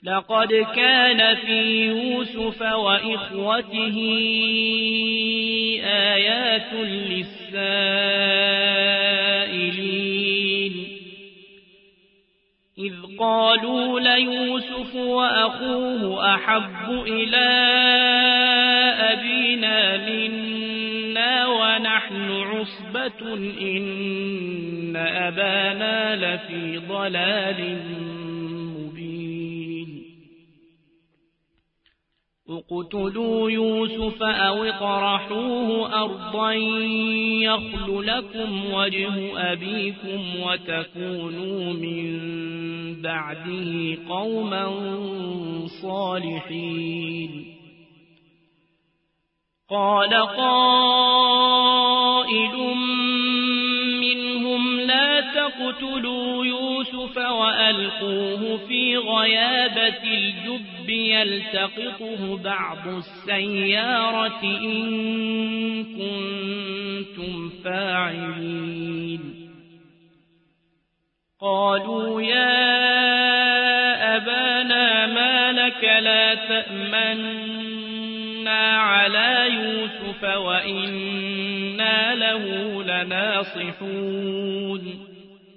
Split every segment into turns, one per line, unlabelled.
لقد كان في يوسف وإخوته آيات للسائلين إذ قالوا ليوسف وأخوه أحب إلى أبينا منا ونحن عصبة إن أبانا لفي ضلال مبين اقتلوا يوسف أو اطرحوه أرضا يخل لكم وجه أبيكم وتكونوا من بعده قوما صالحين قال قائل منهم لا تقتلوا يوسف وألقوه في غيابة الجب يلتقطه بعض السيارة إن كنتم فاعلين قالوا يا أبانا ما لك لا تأمنا على يوسف وإنا له لناصحون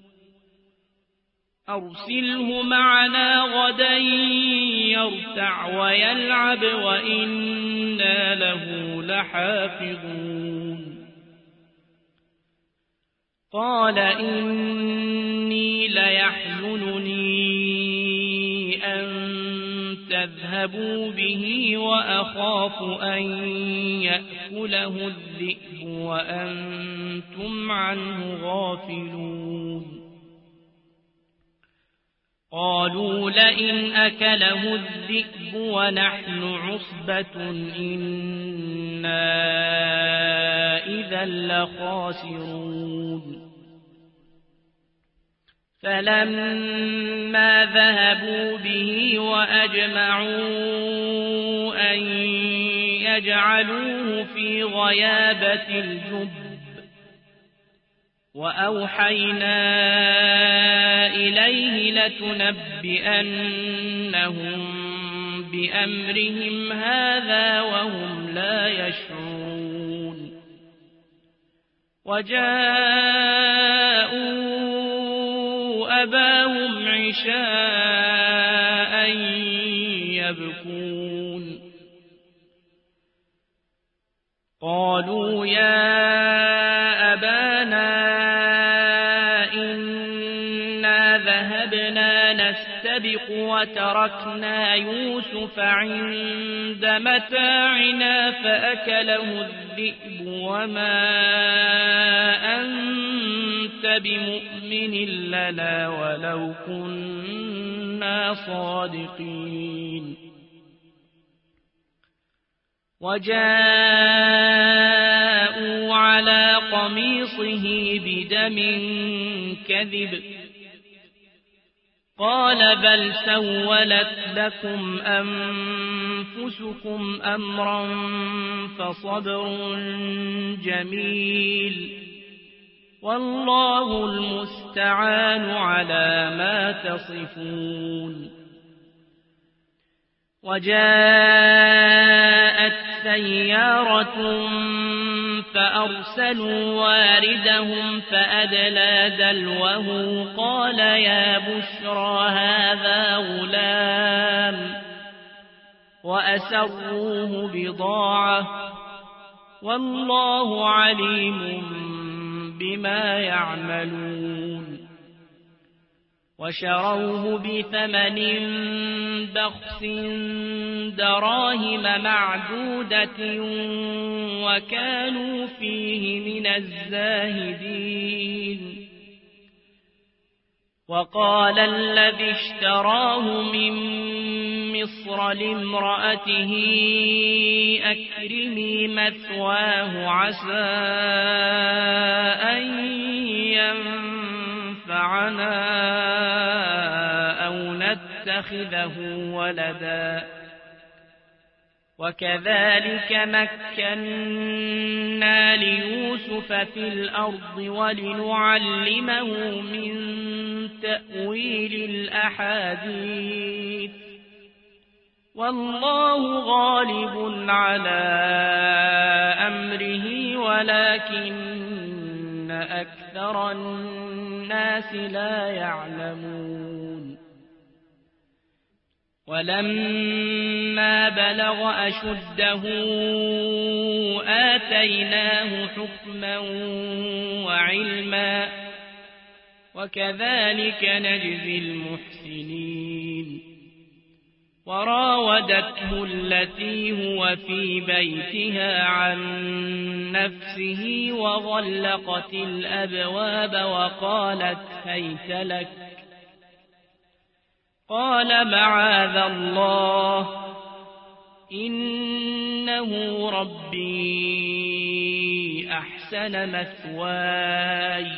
أرسله معنا غدا يرتع ويلعب وإنا له لحافظون قال إني ليحزنني أن تذهبوا به وأخاف أن يأكله الذئب وأنتم عنه غافلون قالوا لئن أكله الذئب ونحن عصبة إنا إذا لخاسرون فلما ذهبوا به وأجمعوا أن يجعلوه في غيابة الجب وأوحينا إليه لتنبئنهم بأمرهم هذا وهم لا يشعرون وجاءوا أباهم عشاء يبكون قالوا يا أبانا إنا ذهبنا نستبق وتركنا يوسف عند متاعنا فأكله الذئب وما أنت بمؤمن لنا ولو كنا صادقين وجاءوا على قميصه بدم كذب قال بل سولت لكم أنفسكم أمرا فصبر جميل والله المستعان على ما تصفون وجاءت سيارة فأرسلوا واردهم فأدلى دلوه قال يا بشرى هذا غلام وأسروه بضاعة والله عليم بما يعملون وشروه بثمن بخس دراهم معدودة وكانوا فيه من الزاهدين وقال الذي اشتراه من مصر لامرأته أكرمي مثواه عسى أن ينفعنا أو نتخذه ولدا وكذلك مكنا ليوسف في الأرض ولنعلمه من تأويل الأحاديث والله غالب على أمره ولكن أكثر الناس لا يعلمون ولما بلغ أشده آتيناه حكما وعلما وكذلك نجزي المحسنين وراودته التي هو في بيتها عن نفسه وغلقت الأبواب وقالت هيت لك قال معاذ الله إنه ربي أحسن مثواي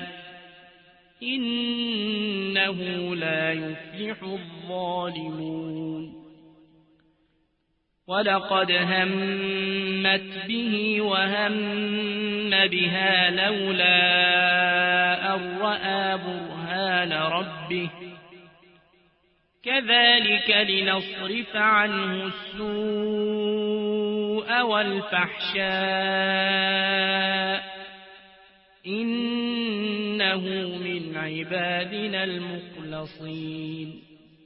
إنه لا يفلح الظالمون ولقد همت به وهم بها لولا أن رأى برهان ربه كذلك لنصرف عنه السوء والفحشاء إنه من عبادنا المخلصين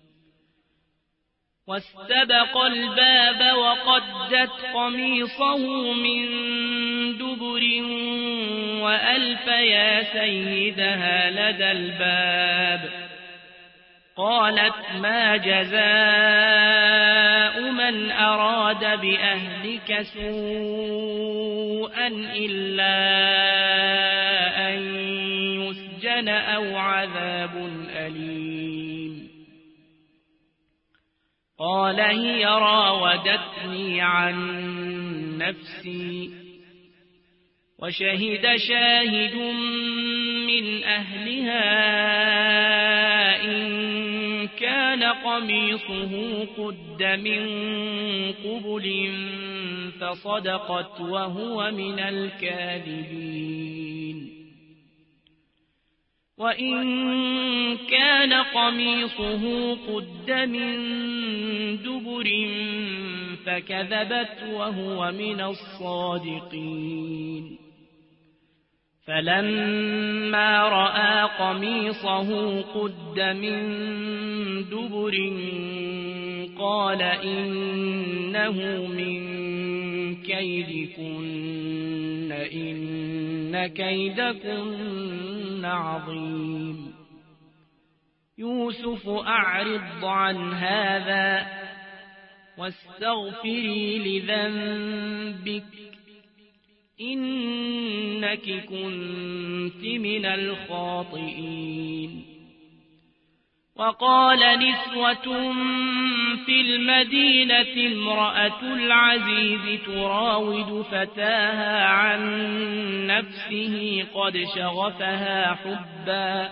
واستبق الباب وقدت قميصه من دبر وألف يا سيدها لدى الباب قالت ما جزاء من أراد بأهلك سوءا إلا أن يسجن أو عذاب أليم قال هي راودتني عن نفسي وشهد شاهد من أهلها إن كان قميصه قد من قبل فصدقت وهو من الكاذبين وإن كان قميصه قد من دبر فكذبت وهو من الصادقين فلما رأى قميصه قد من دبر قال إنه من كيدكن إن كيدكن عظيم يوسف أعرض عن هذا واستغفري لذنبك إنك كنت من الخاطئين وقال نسوة في المدينة امرأة العزيز تراود فتاها عن نفسه قد شغفها حبا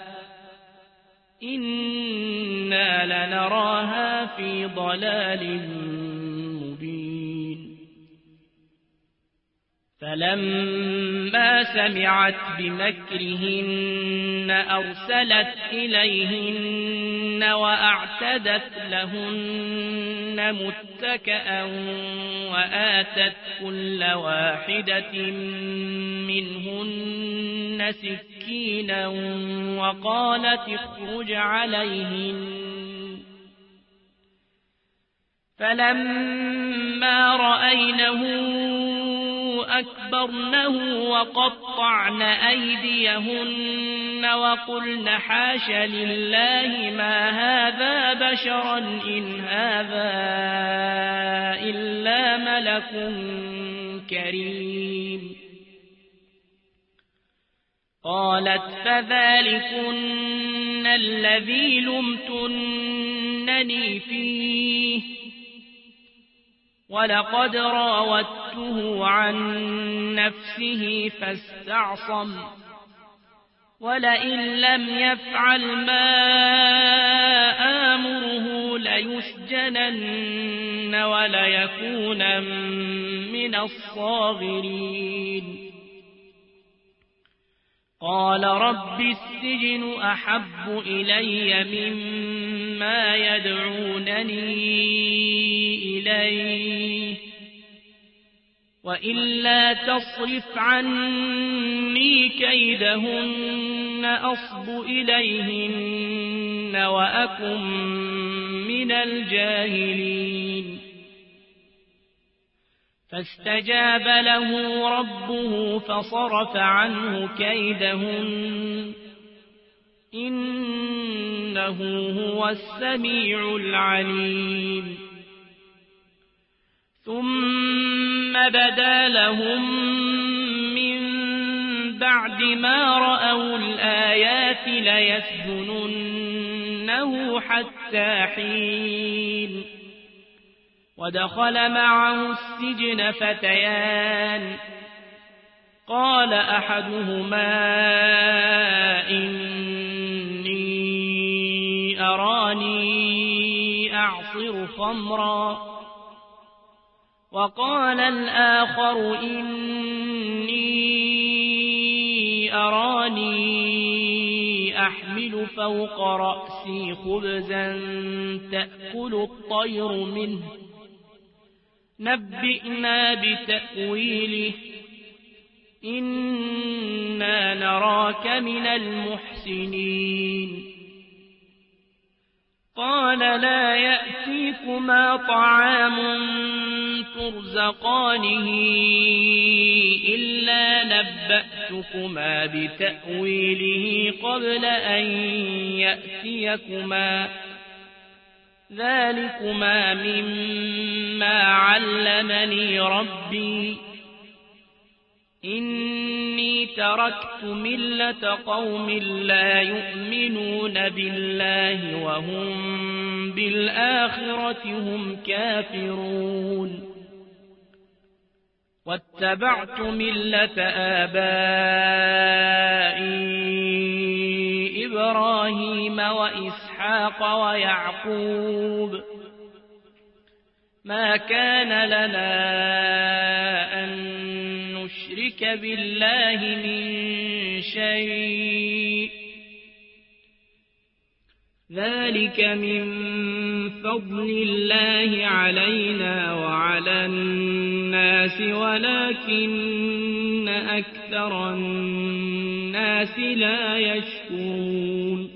إنا لنراها في ضلال مبين فلما سمعت بمكرهن أرسلت إليهن وأعتدت لهن متكأ وآتت كل واحدة منهن سكينا وقالت اخرج عليهن فلما رأينه أكبرنه وقطعن أيديهن وقلن حاش لله ما هذا بشرا إن هذا إلا ملك كريم قالت فذلكن الذي لمتنني فيه ولقد راودته عن نفسه فاستعصم ولئن لم يفعل ما آمره ليسجنن وليكون من الصاغرين قال رب السجن أحب إلي ما يدعونني إليه وإلا تصرف عني كيدهن أصب إليهن وأكن من الجاهلين فاستجاب له ربه فصرف عنه كيدهن إنه هو السميع العليم ثم بدا لهم من بعد ما رأوا الآيات ليسجننه حتى حين ودخل معه السجن فتيان قال أحدهما إني أراني أعصر خمرا وقال الآخر إني أراني أحمل فوق رأسي خبزا تأكل الطير منه نبئنا بتأويله إنا نراك من المحسنين قال لا يأتيكما طعام ترزقانه إلا نبأتكما بتأويله قبل أن يأتيكما ذلكما مما علمني ربي إني تركت ملة قوم لا يؤمنون بالله وهم بالآخرة هم كافرون واتبعت ملة آبائي إبراهيم وإسحاق ويعقوب ما كان لنا أن نشرك بالله من شيء ذلك من فضل الله علينا وعلى الناس ولكن أكثر الناس لا يشكرون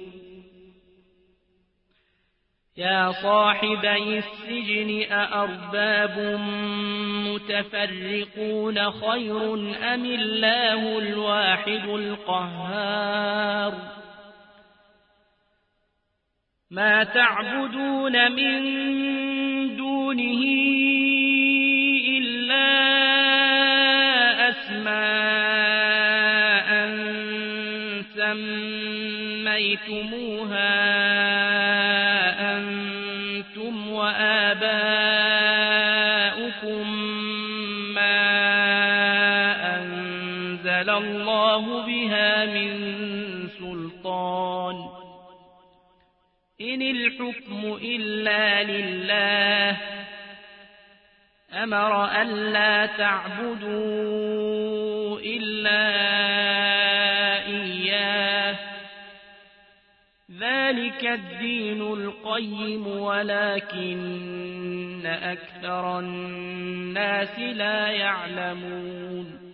يا صاحبي السجن أأرباب متفرقون خير أم الله الواحد القهار ما تعبدون من دونه إلا أسماء سميتموها أنتم وآباؤكم ما أنزل الله بها من سلطان إن الحكم إلا لله أمر ألا تعبدوا إلا إياه ذلك الدين القيم ولكن أكثر الناس لا يعلمون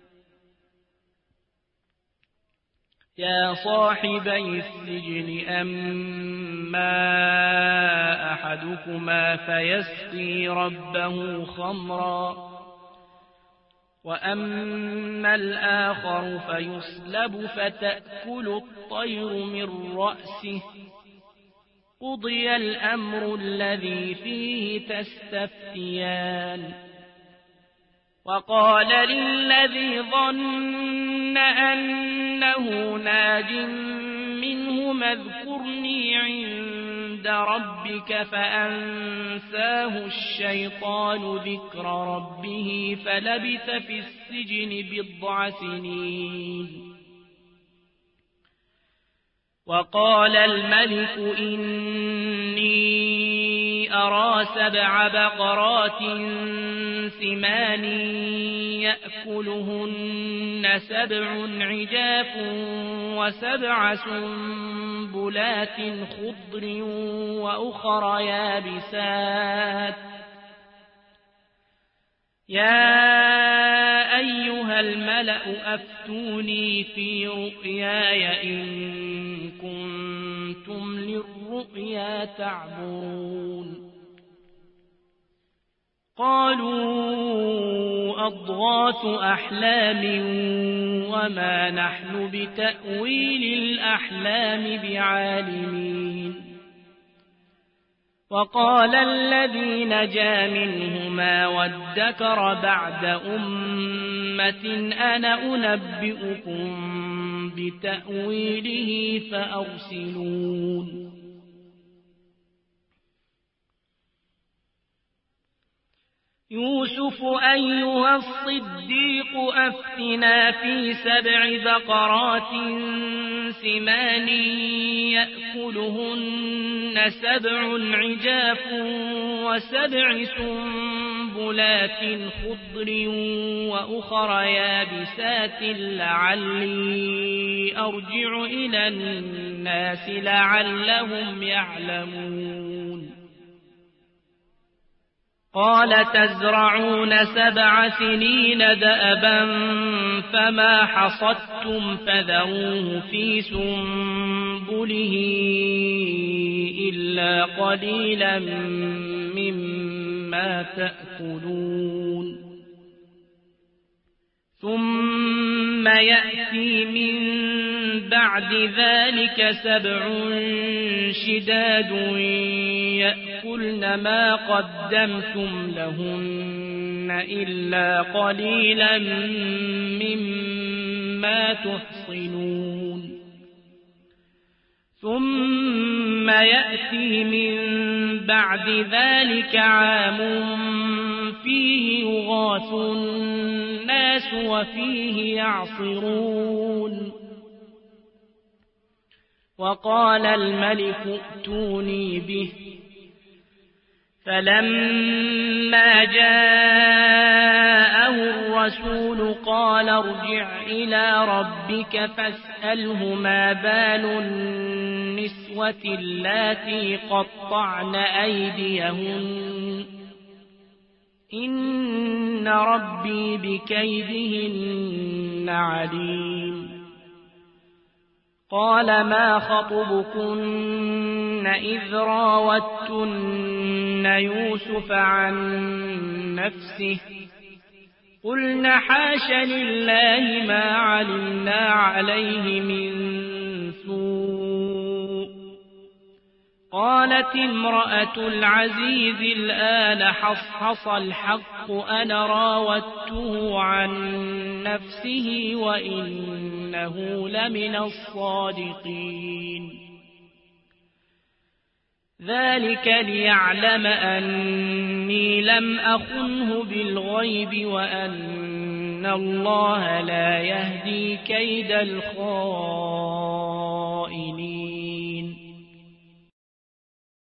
يا صاحبي السجن أما أحدكما فيسقي ربه خمرا وأما الآخر فيصلب فتأكل الطير من رأسه قضي الأمر الذي فيه تستفتيان وقال للذي ظن أنه ناج منه اذكرني عند ربك فأنساه الشيطان ذكر ربه فلبث في السجن بضع سنين وقال الملك إني أرى 7 بقرات سمان يأكلهن 7 عجاف و7 سنبلات خضر وأخر يابسات يا أيها الملأ أفتوني في رؤياي إن كنتم للرؤيا تعبرون قالوا أضغاث أحلام وما نحن بتأويل الأحلام بعالمين وقال الذي نجا منهما وادكر بعد أمة أنا أنبئكم بتأويله فأرسلون يوسف أيها الصديق أفتنا في 7 بقرات سمان يأكلهن 7 عجاف و7 سنبلات خضر وأخر يابسات لعلي أرجع إلى الناس لعلهم يعلمون قال تزرعون 7 سنين دأبا فما حصدتم فذروه في سنبله إلا قليلا مما تأكلون ثم يأتي من بعد ذلك 7 شداد يأكلن ما قدمتم لهن إلا قليلا مما تحصنون ثم يأتي من بعد ذلك عام فيه يغاث الناس وفيه يعصرون وقال الملك ائتوني به فلما جاءه الرسول قال ارجع إلى ربك فاسأله ما بال النسوة اللاتي قطعن أيديهن إن ربي بكيدهن عليم قال ما خطبكن إذ راوتن يوسف عن نفسه قلنا حاش لله ما علمنا عليه من سوء قالت امرأة العزيز الآن حصحص الحق أنا راودته عن نفسه وإنه لمن الصادقين ذلك ليعلم أني لم أخنه بالغيب وأن الله لا يهدي كيد الخائنين